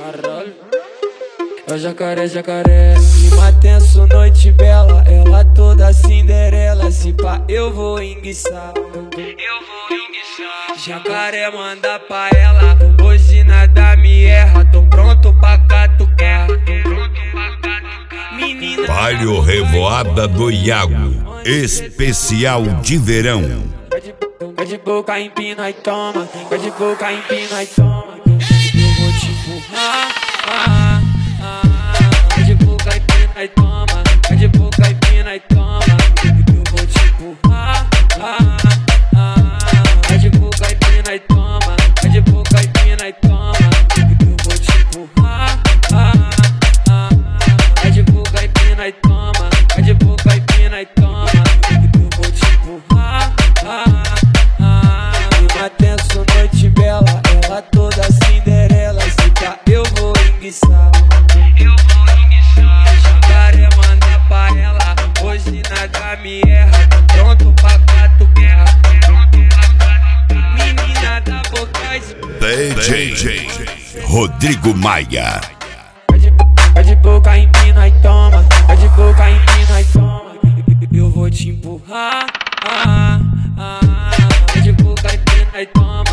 Caralho. É o jacaré, jacaré. Clima tenso, noite bela. Ela toda Cinderela. Se pá, eu vou enguiçar. Jacaré manda pra ela. Hoje nada me erra. Tô pronto pra catucar. Menina, Baile Revoada do Iago, especial de verão. Vai de boca, empina e toma. Vai de boca, empina e toma. Eu vou te empurrar. Vai de boca, empina e toma. Vai de boca, empina e toma. Eu vou te empurrar. Vai de boca, empina e toma. Vai de boca, empina e toma. Eu vou te empurrar. Vai de boca, empina e toma. Vai de boca, empina e toma. Eu vou te empurrar. Clima tenso, noite bela. Ela toda Cinderela. Se pá, eu vou enguiçar. Jacaré manda pra ela. Hoje nada me erra. Tô pronto pra catucar. Menina da boca de DJ Rodrigo Maia. Vai de boca, empina e toma. Vai de boca, empina e toma. Eu vou te empurrar. Vai de boca, empina e toma.